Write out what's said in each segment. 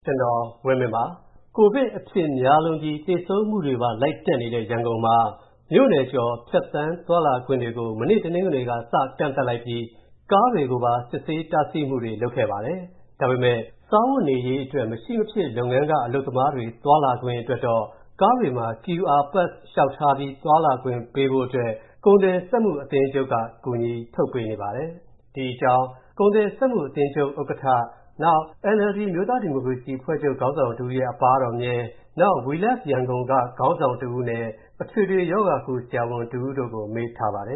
ကျွန်တော်ဝင်းမင်းပါကိုဗစ်အဖြစ်များလွန်ပြီးသေဆုံးမှုတွေပါလိုက်တက်နေတဲ့ရန်ကုန်မှာမြို့နယ်ကျော်ဖြတ်သန်းသွားလာခွင့်တွေကိုမနေ့တနင်္ဂနွေကစကန့်သတ်လိုက်ပြီးကားတွေကိုပါစစ်ဆေးတားဆီးမှုတွေလုပ်ခဲ့ပါတယ်ဒါပေမဲ့စားဝတ်နေရေးအတွက်မရှိမဖြစ်လုပ်ငန်းကအလုပ်သမားတွေသွားလာခွင့်အတွက်တော့ကားတွေမှာ QR Pass လျှောက်ထားပြီးသွားလာခွင့်ပေးဖို့အတွက်ကုန်သည်စက်မှုအသင်းချုပ်ကကူညီထုတ်ပေးနေပါတယ်ဒီအကြောင်းကုန်သည်စက်မှုအသင်းချုပ်ဥက္ကဋ္ဌနောက် NLD မျိုးသားဒီမိုကရေစီအဖွဲ့ချုပ်ခေါင်းဆောင်တူရဲ့အပါတော်မြဲနောက် We Love ရန်ကုန်ကခေါင်းဆောင်တူနဲ့အထွေထွေယောဂကုဆရာဝန်တူတို့ကိုမေးထားပါတယ်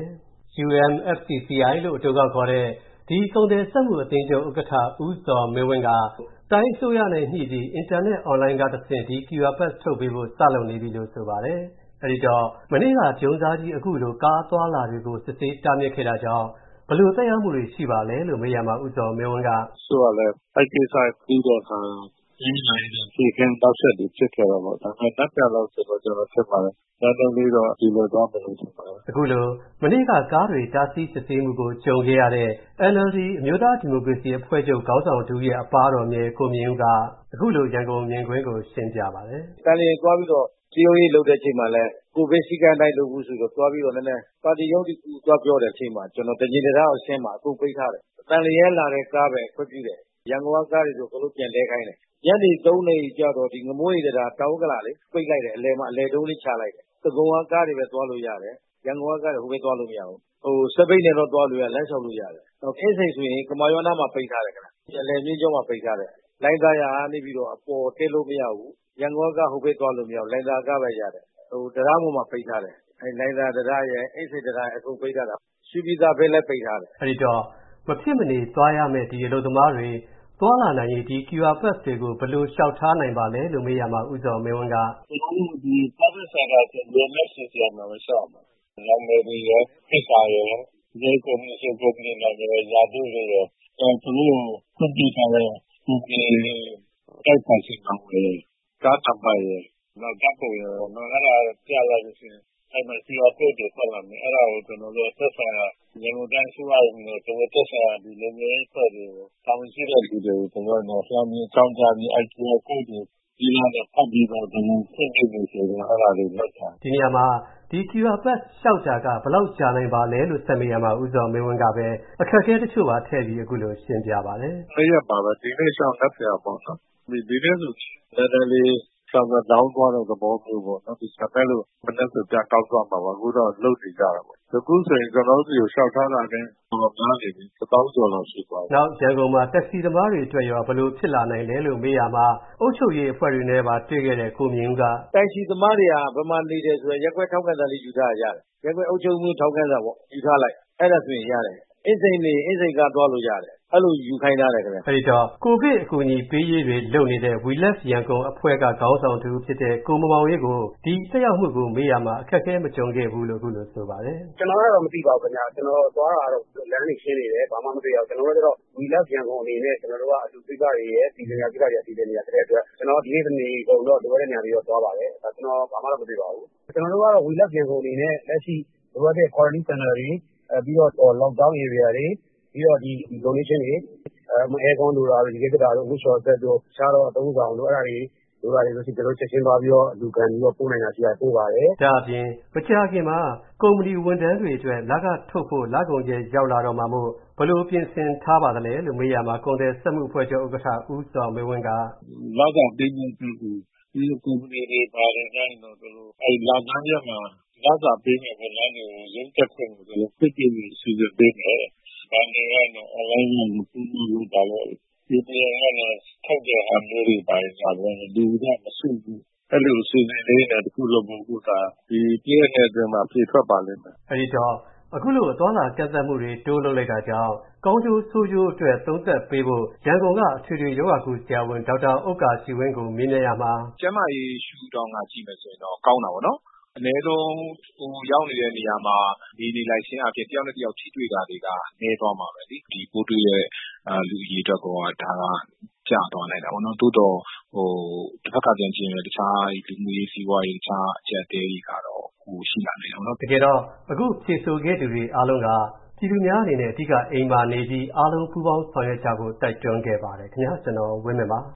UMFCCI လို့အတိုကောက်ခေါ်တဲ့ဒီကုန်သည်စက်မှုအသင်းချုပ်ဥက္ကဋ္ဌဦးဇော်မင်းဝင်းကတိုင်းအစိုးရနဲ့ညှိပြီးအင်တာနက်အွန်လိုင်းကတဆင့်ဒီ QR Pass ထုတ်ပေးဖို့စလုပ်နေပြီလို့ဆိုပါတယ်အဲဒီတော့မနေ့ကဂျုံစားကြီးအခုလိုကားသွားလာတွေကိုစစ်ဆေးတားမြစ်ခဲ့တာကြောင့်ဘယ်လိုသက်ရောက်မှုတွေရှိပါလဲလို့မေးရမှာဦးဇော်မင်းဝင်းကဆိုရလဲအဲ့ဒီဆိုင်ပြီးတော့ဒီနိုင်ဒီကင်းတော့ဆက်ပြီးဖြစ်ခဲ့တော့ပေါ့ဒါပေမဲ့တက်ပြလို့ဆိုတော့ကျွန်တော်ဖြစ်ပါတယ်ဒါတော့လေးတော့ဒီလိုသွားမယ်လို့ထင်ပါတယ်အခုလိုမနေ့ကကားတွေတားဆီးစစ်ဆေးမှုကိုကြုံခဲ့ရတဲ့ NLD အမျိုးသားဒီမိုကရေစီအဖွဲ့ချုပ်ခေါင်းဆောင်တူရဲ့အပါတော်မြဲကိုမြင့်ဦးကအခုလိုရန်ကုန်မြင်ကွင်းကိုရှင်းပြပါတယ်တန်လျင်သွားပြီးတော့စီယိုရေးလုပ်တဲ့အချိန်မှာလဲကိုဗစ်စီကံတိုင်းလုပ်ဘူးဆိုတော့သွားပြီးတော့လည်းပါတီရုံးတီသွားပြောတဲ့အချိန်မှာကျွန်တော်တကြင်တရားအောင်ရှင်းမှာအခုပိတ်ထားတယ်တန်လျင်လာတဲ့ကားပဲခွင့်ပြုတယ်ရန်ကုန်ကားတွေဆိုဘလို့ပြန်လဲခိုင်းတယ်ညနေ3နာရီကျတော့ဒီငမိုးရီတရားတောင်းကလာလေပိတ်လိုက်တယ်အလဲမှာအလဲတုံးလေးချလိုက်တယ်သကုံကားတွေပဲသွားလို့ရတယ်ရန်ကုန်ကားတွေဟိုပဲသွားလို့မရဘူးဟိုစပိတ်နဲ့တော့သွားလို့ရလမ်းလျှောက်လို့ရတယ်တော့အင်းစိန်ဆိုရင်ကမာရွာနာမှာပိတ်ထားတယ်ခင်ဗျအလဲမြင်းကျောင်းမှာပိတ်ထားတယ်လိုင်းသားရနေပြီးတော့အပေါ်တက်လို့မရဘူးရန်ကုန်ကဟိုပဲသွားလို့မရဘူးလိုင်းသားကပဲရတယ်ဟိုတရားမှုမှာပိတ်ထားတယ်အဲလိုင်းသားတရားရဲ့အင်းစိန်တရားအခုပိတ်ထားတာရှိပြီးသားပဲလည်းပိတ်ထားတယ်အဲဒီတော့မဖြစ်မနေသွားရမယ်ဒီအလုပ်သမားတွေသွားလာနိုင်ရင်ဒီ QR Pass တွေကိုဘယ်လိုလျှောက်ထားနိုင်ပါလဲလို့မေးရမှာဦးဇော်မင်းဝင်းကဒီ Pass ဆိုင်ကဆိုတော့ message ရမှာမလျှောက်မှာနာမည်တွေရဖိတ်စာရဒီကုမ္ပဏီဆိုကုမ္ပဏီနာမည်ရာထူးတွေရအဲသူတို့ကွန်ပျူတာရဲ့ကုမ္ပဏီတိုက်ပါစီမှာဝင်ကားတံပါးရနောက်တပ်ပေါ်ရနောက်အဲ့ဒါကြားလာလို့ရှိရင်အဲ့မှာ QR code တွေပတ်လာမယ်အဲ့ဒါကိုကျွန်တော်တို့သက်ဆိုင်ရာရန်ကုန်တိုင်းဆိုရရင်တော့သက်ဆိုင်ရာဒီလူမျိုးဖွဲ့တွေကိုတောင်းရှိတဲ့လူတွေကိုကျွန်တော်တို့ဆောင်းပြီးကြောင်းကြပြီးအဲ့ QR code တွေဒီလာတဲ့ဖတ်ပြီးတော့ဒီဖွင့်ပြနေဆိုတော့အဲ့ဒါတွေလောက်တာဒီနေရာမှာဒီ QR Pass လျှောက်တာကဘယ်လောက်ကြာနိုင်ပါလဲလို့ဆက်မေးရမှာဦးဇော်မင်းဝင်းကပဲအခက်အခဲတချို့ပါထည့်ပြီးအခုလိုရှင်းပြပါတယ်။အဲ့ရပါပဲဒီနေ့ရှောင်းတက်ပြပါတော့။ဒီနေ့ဆိုလည်းလေးဆောင်တော့တောင်းသွားတဲ့သဘောမျိုးပေါ့နော်ဒီစပယ်လို့မနေ့ကကြာတောက်သွားမှာပါအခုတော့လှုပ်နေကြတာပေါ့အခုဆိုရင်ကျွန်တော်တို့ကိုရှောက်ထားတာနဲ့တော့များနေပြီ1000ကျော်လောက်ရှိသွားပြီနောက်ရန်ကုန်မှာတက်ဆီသမားတွေအတွက်ရောဘယ်လိုဖြစ်လာနိုင်လဲလို့မေးရမှာအုပ်ချုပ်ရေးအဖွဲ့တွေနဲ့ပါတွေ့ခဲ့တဲ့ကိုမြင့်ဦးကတက်ဆီသမားတွေကဗမာနေတယ်ဆိုရင်ရက်ွက်ထောက်ခံစာလေးယူထားရတယ်ရက်ွက်အုပ်ချုပ်မှုထောက်ခံစာပေါ့ယူထားလိုက်အဲ့ဒါဆိုရင်ရတယ်အင်းစိန်ကသွားလို့ရတယ်အဲ့လိုယူခိုင်းထားတယ်ခင်ဗျအဲ့ဒီတော့ကိုဗစ်အကူအညီပေးရေးတွေလုပ်နေတဲ့ We Love ရန်ကုန်အဖွဲ့ကခေါင်းဆောင်တူဖြစ်တဲ့ကိုမောင်ရေးကိုဒီတက်ရောက်မှုကိုမေးရမှာအခက်အခဲမကြုံခဲ့ဘူးလို့အခုလိုဆိုပါတယ်ကျွန်တော်ကတော့မသိပါဘူးခင်ဗျာကျွန်တော်သွားတာတော့လမ်းနေရှင်းနေတယ်ဘာမှမတွေ့ရဘူးကျွန်တော်တို့ကတော့ We Love ရန်ကုန်အနေနဲ့ကျွန်တော်တို့ကအတူပိကတွေရဲ့ဒီနေရာပိကတွေအစီအစဉ်တွေရတဲ့အတွက်ကျွန်တော်ဒီနေ့တနေ့ကုန်တော့လိုရတဲ့နေရာတွေတော့သွားပါတယ်ဒါကျွန်တော်ဘာမှတော့မတွေ့ပါဘူးကျွန်တော်တို့ကတော့ We Love ရန်ကုန်အနေနဲ့လက်ရှိလိုရတဲ့ quarantine center တွေပြီးတော့ lockdown area တွေပြီးတော့ဒီ donation တွေaircon လိုတာဒီကိစ္စတို့ဝှချော်သက်တို့ရှားတော့သုံးဆောင်တို့အဲ့ဒါတွေလိုတာတွေဆိုကျွန်တော်ချက်ချင်းသွားပြီးတော့လူကန်ပြီးတော့ပို့နိုင်တာရှိတာပို့ပါတယ်ဒါအပြင်မကြာခင်မှာကုမ္ပဏီဝန်ထမ်းတွေအတွက်လကထုတ်ဖို့လကုန်ကျရောက်လာတော့မှာမို့ဘယ်လိုပြင်ဆင်ထားပါသလဲလို့မေးရမှာကုန်တဲ့စက်မှုအဖွဲ့ချုပ်ဥက္ကဋ္ဌဦးစောမင်းဝင်းကလကပေးမှုပြုဒီကုမ္ပဏီတွေပါတယ်တိုင်းတော့သူတို့အဲ့လာတန်းရမှာလကပေးနေတယ်လည်းရုံးတက်ခွင့်ကိုစစ်ပြေးစီစဉ်ပေးတယ်ဘာနေရတော့ online ကိုပုံမှန်လုပ်တာလို့ဒီနေ့ကတော့ထောက်တဲ့ဟာမျိုးတွေပါတယ်ဆိုတော့ဒီကမရှိဘူးအဲ့လိုစီစဉ်လေးနဲ့တခုလုံးကိုကဒီပြည့်တဲ့အတွင်းမှာပြေထွက်ပါလိမ့်မယ်အဲ့ဒီတော့အခုလိုအသွားလာကန့်သတ်မှုတွေတိုးလုပ်လိုက်တာကြောင့်ကောင်းကျိုးဆိုးကျိုးအတွက်သုံးသပ်ပေးဖို့ရန်ကုန်ကအထွေထွေယောဂကုဆရာဝန်ဒေါက်တာဥက္ကာရှိဝင်းကိုမေးမြန်းရမှာကျန်းမာရေးရှုထောင့်ကကြည့်မယ်ဆိုရင်တော့ကောင်းတာပေါ့နော်အနည်းဆုံးဟိုရောက်နေတဲ့နေရာမှာဒီနေလိုက်ရှင်းအဖြစ်တယောက်နဲ့တယောက်ထိတွေ့တာတွေကနည်းသွားမှာပဲလေဒီပိုးတွေ့ရဲ့လူကြီးအတွက်ကဒါကကျသွားနိုင်တာပေါ့နော်တိုးတော့ဟိုတစ်ဖက်ကပြန်ကြည့်ရင်တခြားလူမှုရေးစီးပွားရေးတခြားအကျပ်တဲတွေကတော့ဟိုရှိလာနေတယ်ပေါ့နော်တကယ်တော့အခုဖြေဆိုခဲ့သူတွေအားလုံးကပြည်သူများအနေနဲ့အဓိကအိမ်မှာနေပြီးအားလုံးပူးပေါင်းဆောင်ရွက်ကြဖို့တိုက်တွန်းခဲ့ပါတယ်ခင်ဗျာကျွန်တော်ဝင်းမြပါ